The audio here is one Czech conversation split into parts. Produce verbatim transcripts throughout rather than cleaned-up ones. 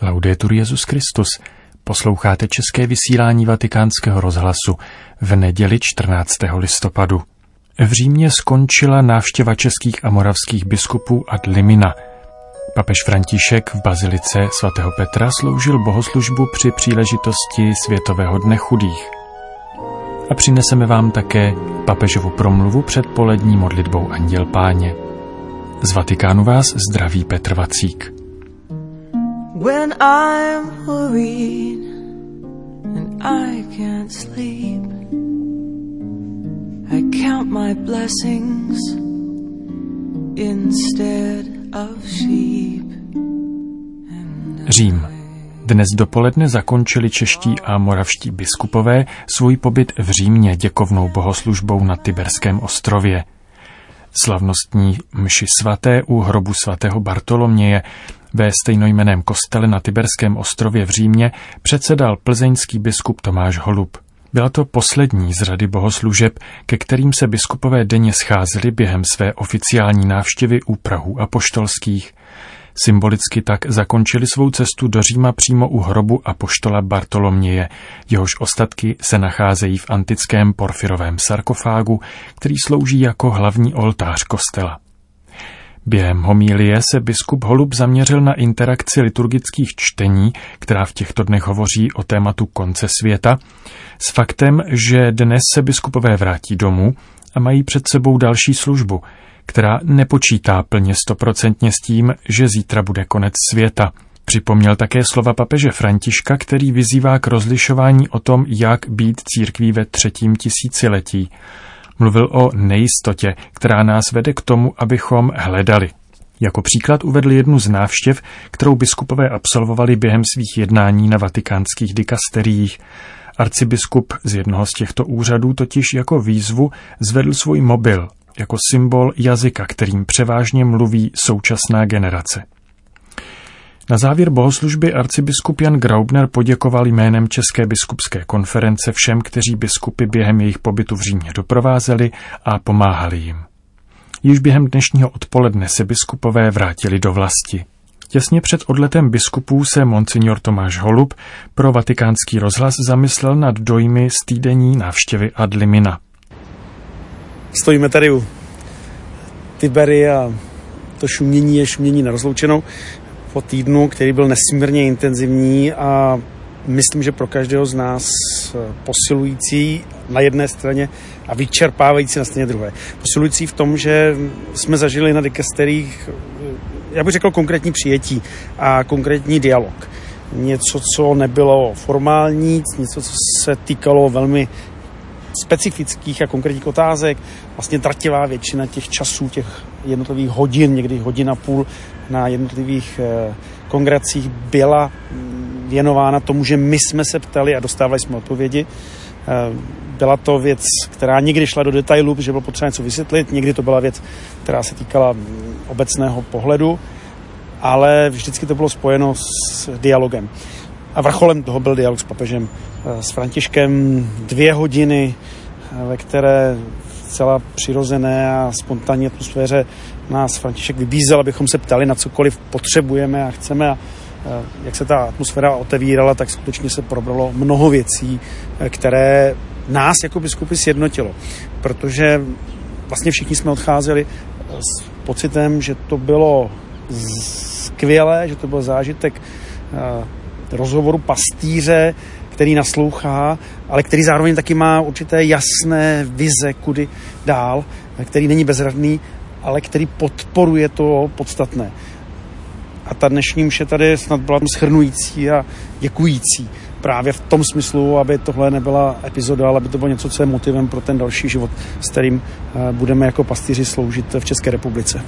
Laudetur Jesus Christus. Posloucháte české vysílání Vatikánského rozhlasu v neděli čtrnáctého listopadu. V Římě skončila návštěva českých a moravských biskupů ad limina. Papež František v bazilice svatého Petra sloužil bohoslužbu při příležitosti Světového dne chudých. A přineseme vám také papežovu promluvu před polední modlitbou Anděl Páně. Z Vatikánu vás zdraví Petr Vacík. When I'm worried and I can't sleep, I count my blessings instead of sheep. Řím. Dnes dopoledne zakončili čeští a moravští biskupové svůj pobyt v Římě děkovnou bohoslužbou na Tiberském ostrově. Slavnostní mši svaté u hrobu svatého Bartoloměje ve stejnojmenném kostele na Tiberském ostrově v Římě předsedal plzeňský biskup Tomáš Holub. Byla to poslední z řady bohoslužeb, ke kterým se biskupové denně scházeli během své oficiální návštěvy u prahů apoštolských. Symbolicky tak zakončili svou cestu do Říma přímo u hrobu apoštola Bartoloměje, jehož ostatky se nacházejí v antickém porfirovém sarkofágu, který slouží jako hlavní oltář kostela. Během homilie se biskup Holub zaměřil na interakci liturgických čtení, která v těchto dnech hovoří o tématu konce světa, s faktem, že dnes se biskupové vrátí domů a mají před sebou další službu, která nepočítá plně stoprocentně s tím, že zítra bude konec světa. Připomněl také slova papeže Františka, který vyzývá k rozlišování o tom, jak být církví ve třetím tisíciletí. Mluvil o nejistotě, která nás vede k tomu, abychom hledali. Jako příklad uvedl jednu z návštěv, kterou biskupové absolvovali během svých jednání na vatikánských dikasteriích. Arcibiskup z jednoho z těchto úřadů totiž jako výzvu zvedl svůj mobil, jako symbol jazyka, kterým převážně mluví současná generace. Na závěr bohoslužby arcibiskup Jan Graubner poděkoval jménem České biskupské konference všem, kteří biskupy během jejich pobytu v Římě doprovázeli a pomáhali jim. Již během dnešního odpoledne se biskupové vrátili do vlasti. Těsně před odletem biskupů se monsignor Tomáš Holub pro Vatikánský rozhlas zamyslel nad dojmy z týdenní návštěvy ad limina. Stojíme tady u Tibery a to šumění je šumění na rozloučenou po týdnu, který byl nesmírně intenzivní a myslím, že pro každého z nás posilující na jedné straně a vyčerpávající na straně druhé. Posilující v tom, že jsme zažili na dikasteriích, já bych řekl, konkrétní přijetí a konkrétní dialog. Něco, co nebylo formální, něco, co se týkalo velmi specifických a konkrétních otázek. Vlastně drtivá většina těch časů, těch jednotlivých hodin, někdy hodin a půl na jednotlivých eh, kongregacích byla věnována tomu, že my jsme se ptali a dostávali jsme odpovědi. Eh, byla to věc, která někdy šla do detailu, protože bylo potřeba něco vysvětlit, někdy to byla věc, která se týkala obecného pohledu, ale vždycky to bylo spojeno s dialogem. A vrcholem toho byl dialog s papežem, s Františkem, dvě hodiny, ve které v celá přirozené a spontánní atmosféře nás František vybízel, abychom se ptali na cokoliv potřebujeme a chceme. A jak se ta atmosféra otevírala, tak skutečně se probralo mnoho věcí, které nás jako biskupy sjednotilo. Protože vlastně všichni jsme odcházeli s pocitem, že to bylo skvělé, že to byl zážitek rozhovoru pastýře, který naslouchá, ale který zároveň taky má určité jasné vize, kudy dál, který není bezradný, ale který podporuje to podstatné. A ta dnešní mše tady snad byla shrnující a děkující. Právě v tom smyslu, aby tohle nebyla epizoda, ale aby to bylo něco, co je motivem pro ten další život, s kterým budeme jako pastýři sloužit v České republice.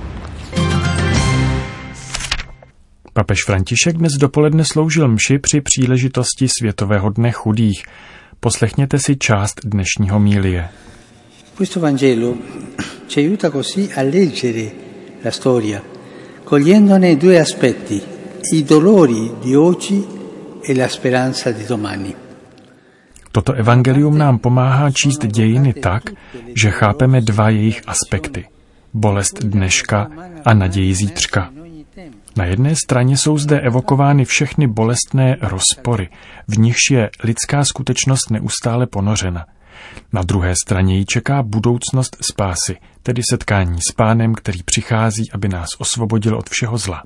Papež František dnes dopoledne sloužil mši při příležitosti Světového dne chudých. Poslechněte si část dnešní homilie. Questo Vangelo ci aiuta così a leggere la storia, cogliendone due aspetti, i dolori di oggi e la speranza di domani. Toto evangelium nám pomáhá číst dějiny tak, že chápeme dva jejich aspekty. Bolest dneška a naději zítřka. Na jedné straně jsou zde evokovány všechny bolestné rozpory, v nichž je lidská skutečnost neustále ponořena. Na druhé straně ji čeká budoucnost spásy, tedy setkání s Pánem, který přichází, aby nás osvobodil od všeho zla.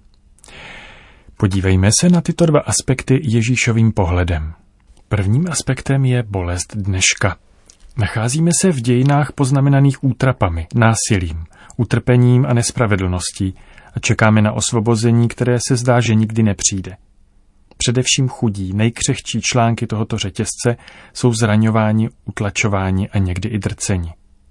Podívejme se na tyto dva aspekty Ježíšovým pohledem. Prvním aspektem je bolest dneška. Nacházíme se v dějinách poznamenaných útrapami, násilím, utrpením a nespravedlností a čekáme na osvobození, které se zdá, že nikdy nepřijde. Především chudí, nejkřehčí články tohoto řetězce jsou zraňováni, utlačováni a někdy i drceni.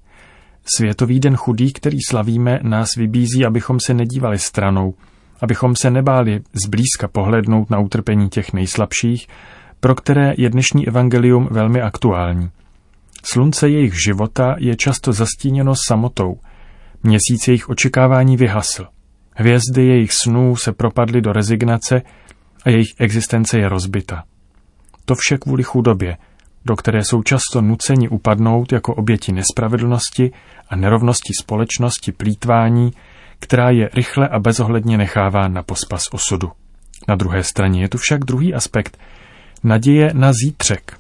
Světový den chudých, který slavíme, nás vybízí, abychom se nedívali stranou, abychom se nebáli zblízka pohlednout na utrpení těch nejslabších, pro které je dnešní evangelium velmi aktuální. Slunce jejich života je často zastíněno samotou, měsíc jejich očekávání vyhasl, hvězdy jejich snů se propadly do rezignace a jejich existence je rozbita. To vše kvůli chudobě, do které jsou často nuceni upadnout jako oběti nespravedlnosti a nerovnosti společnosti plýtvání, která je rychle a bezohledně nechává na pospas osudu. Na druhé straně je tu však druhý aspekt, naděje na zítřek.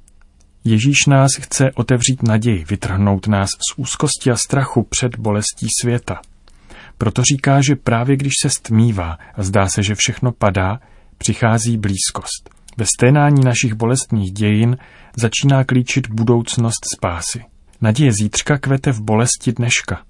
Ježíš nás chce otevřít naději, vytrhnout nás z úzkosti a strachu před bolestí světa. Proto říká, že právě když se stmívá a zdá se, že všechno padá, přichází blízkost. Ve sténání našich bolestných dějin začíná klíčit budoucnost spásy. Naděje zítřka kvete v bolesti dneška.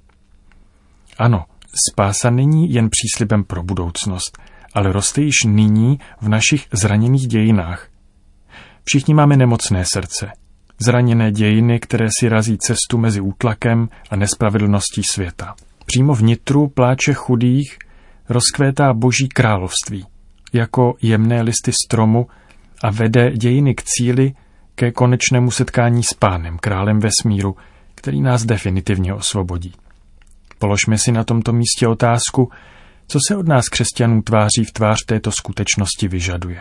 Ano, spása není jen příslibem pro budoucnost, ale roste již nyní v našich zraněných dějinách. Všichni máme nemocné srdce, zraněné dějiny, které si razí cestu mezi útlakem a nespravedlností světa. Přímo v nitru pláče chudých rozkvétá Boží království, jako jemné listy stromu a vede dějiny k cíli, ke konečnému setkání s Pánem, králem vesmíru, který nás definitivně osvobodí. Položme si na tomto místě otázku, co se od nás křesťanů tváří v tvář této skutečnosti vyžaduje.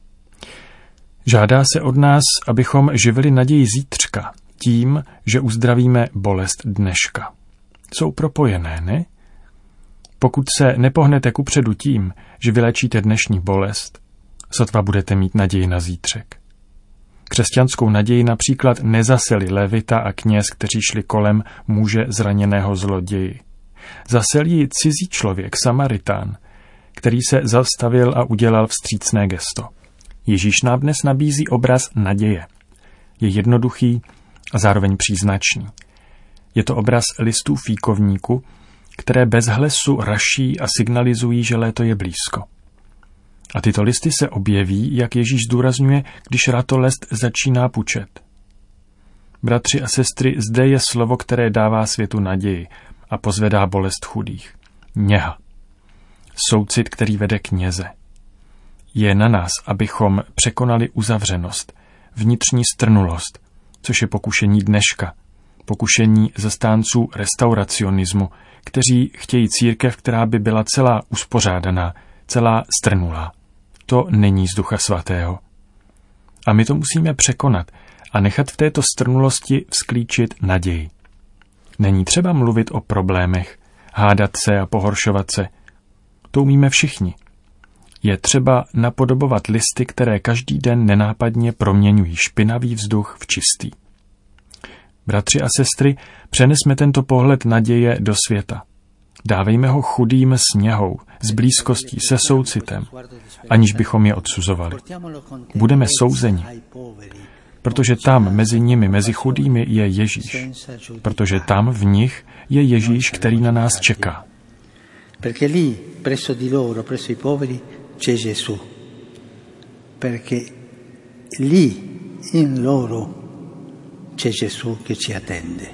Žádá se od nás, abychom živili naději zítřka tím, že uzdravíme bolest dneška. Jsou propojené, ne? Pokud se nepohnete kupředu tím, že vylečíte dnešní bolest, sotva budete mít naději na zítřek. Křesťanskou naději například nezaseli levita a kněz, kteří šli kolem muže zraněného zloději. Zasel ji cizí člověk, Samaritán, který se zastavil a udělal vstřícné gesto. Ježíš nám dnes nabízí obraz naděje. Je jednoduchý a zároveň příznačný. Je to obraz listů fíkovníku, které bez hlesu raší a signalizují, že léto je blízko. A tyto listy se objeví, jak Ježíš zdůrazňuje, když ratolest začíná pučet. Bratři a sestry, zde je slovo, které dává světu naději a pozvedá bolest chudých. Něha. Soucit, který vede kněze. Je na nás, abychom překonali uzavřenost, vnitřní strnulost, což je pokušení dneška, pokušení zastánců restauracionismu, kteří chtějí církev, která by byla celá uspořádaná, celá strnulá. To není z Ducha Svatého. A my to musíme překonat a nechat v této strnulosti vzklíčit naději. Není třeba mluvit o problémech, hádat se a pohoršovat se. To umíme všichni. Je třeba napodobovat listy, které každý den nenápadně proměňují špinavý vzduch v čistý. Bratři a sestry, přenesme tento pohled naděje do světa. Dávejme ho chudým s něhou, s blízkostí, se soucitem, aniž bychom je odsuzovali. Budeme souzeni, protože tam mezi nimi, mezi chudými je Ježíš. Protože tam v nich je Ježíš, který na nás čeká. Perché lì, presso di loro, presso i poveri, c'è Gesù. Perché lì, in loro, c'è Gesù che ci attende.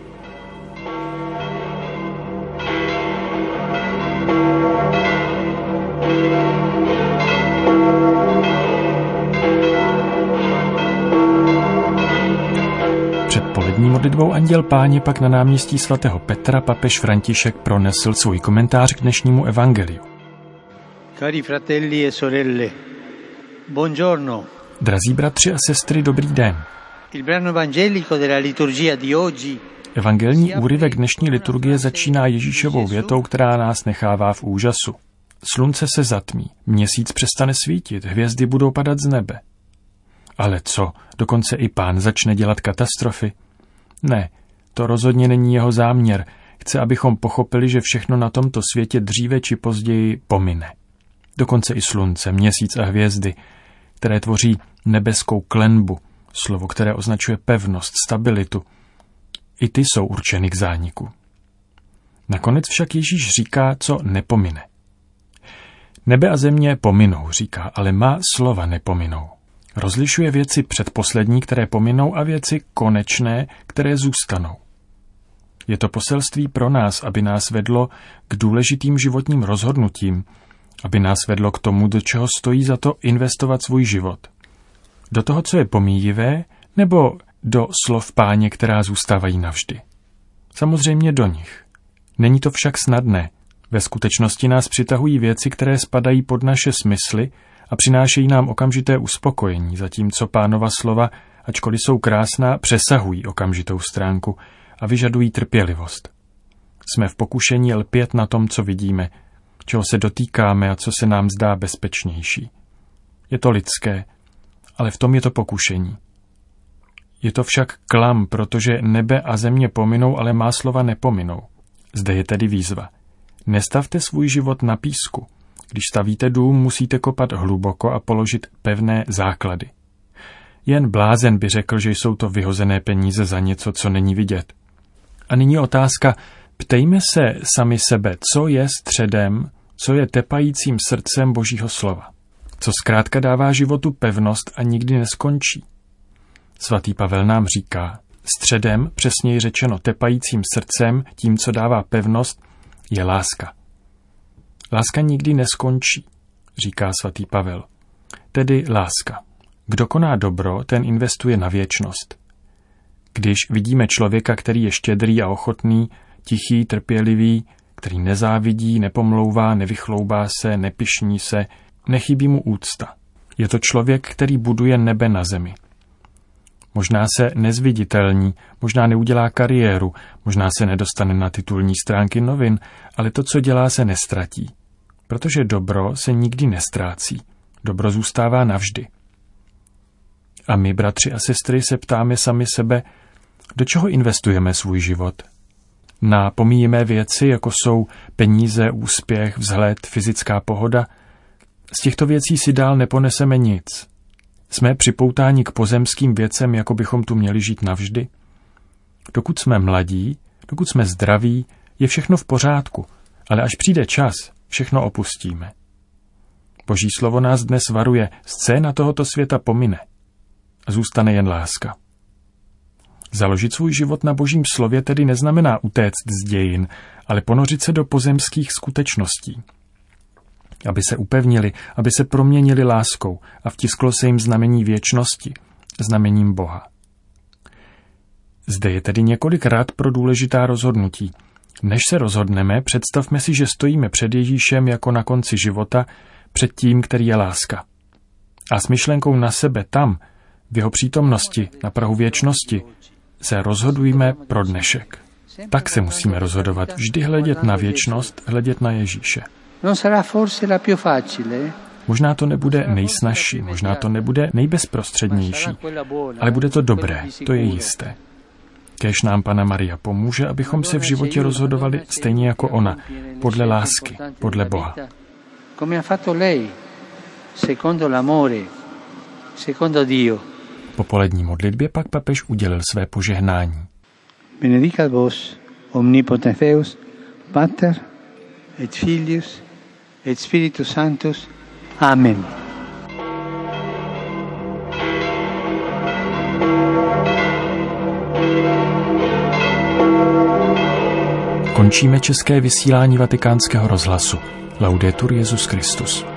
Před polední modlitbou Anděl Páně pak na náměstí svatého Petra papež František pronesl svůj komentář k dnešnímu evangeliu. Cari fratelli e sorelle, buongiorno. Drazí bratři a sestry, dobrý den. Il brano evangelico della liturgia di oggi. Evangelní úryvek dnešní liturgie začíná Ježíšovou větou, která nás nechává v úžasu. Slunce se zatmí, měsíc přestane svítit, hvězdy budou padat z nebe. Ale co, dokonce i Pán začne dělat katastrofy? Ne, to rozhodně není jeho záměr. Chce, abychom pochopili, že všechno na tomto světě dříve či později pomine. Dokonce i slunce, měsíc a hvězdy, které tvoří nebeskou klenbu, slovo, které označuje pevnost, stabilitu. I ty jsou určeny k zániku. Nakonec však Ježíš říká, co nepomine. Nebe a země pominou, říká, ale má slova nepominou. Rozlišuje věci předposlední, které pominou, a věci konečné, které zůstanou. Je to poselství pro nás, aby nás vedlo k důležitým životním rozhodnutím, aby nás vedlo k tomu, do čeho stojí za to investovat svůj život. Do toho, co je pomíjivé, nebo do slov Páně, která zůstávají navždy. Samozřejmě do nich. Není to však snadné. Ve skutečnosti nás přitahují věci, které spadají pod naše smysly a přinášejí nám okamžité uspokojení, zatímco Pánova slova, ačkoliv jsou krásná, přesahují okamžitou stránku a vyžadují trpělivost. Jsme v pokušení lpět na tom, co vidíme, čeho se dotýkáme a co se nám zdá bezpečnější. Je to lidské, ale v tom je to pokušení. Je to však klam, protože nebe a země pominou, ale má slova nepominou. Zde je tedy výzva. Nestavte svůj život na písku. Když stavíte dům, musíte kopat hluboko a položit pevné základy. Jen blázen by řekl, že jsou to vyhozené peníze za něco, co není vidět. A nyní otázka, ptejme se sami sebe, co je středem, co je tepajícím srdcem Božího slova. Co zkrátka dává životu pevnost a nikdy neskončí. Svatý Pavel nám říká, středem, přesněji řečeno tepajícím srdcem, tím, co dává pevnost, je láska. Láska nikdy neskončí, říká svatý Pavel. Tedy láska. Kdo koná dobro, ten investuje na věčnost. Když vidíme člověka, který je štědrý a ochotný, tichý, trpělivý, který nezávidí, nepomlouvá, nevychloubá se, nepyšní se, nechybí mu úcta. Je to člověk, který buduje nebe na zemi. Možná se nezviditelní, možná neudělá kariéru, možná se nedostane na titulní stránky novin, ale to, co dělá, se nestratí. Protože dobro se nikdy nestrácí. Dobro zůstává navždy. A my, bratři a sestry, se ptáme sami sebe, do čeho investujeme svůj život? Na pomíjivé věci, jako jsou peníze, úspěch, vzhled, fyzická pohoda? Z těchto věcí si dál neponeseme nic. Jsme připoutáni k pozemským věcem, jako bychom tu měli žít navždy? Dokud jsme mladí, dokud jsme zdraví, je všechno v pořádku, ale až přijde čas, všechno opustíme. Boží slovo nás dnes varuje, scéna tohoto světa pomine a zůstane jen láska. Založit svůj život na Božím slově tedy neznamená utéct z dějin, ale ponořit se do pozemských skutečností. Aby se upevnili, aby se proměnili láskou a vtisklo se jim znamení věčnosti, znamením Boha. Zde je tedy několik rad pro důležitá rozhodnutí. Než se rozhodneme, představme si, že stojíme před Ježíšem jako na konci života, před tím, který je láska. A s myšlenkou na sebe tam, v jeho přítomnosti, na prahu věčnosti, se rozhodujme pro dnešek. Tak se musíme rozhodovat, vždy hledět na věčnost, hledět na Ježíše. Možná to nebude nejsnazší, možná to nebude nejbezprostřednější, ale bude to dobré, to je jisté. Kéž nám Panna Maria pomůže, abychom se v životě rozhodovali stejně jako ona, podle lásky, podle Boha. Po polední modlitbě pak papež udělil své požehnání. Benedicat vos omnipotens Deus, Pater et Filius et Spiritus Sanctus. Amen. Končíme české vysílání Vatikánského rozhlasu. Laudetur Jesus Christus.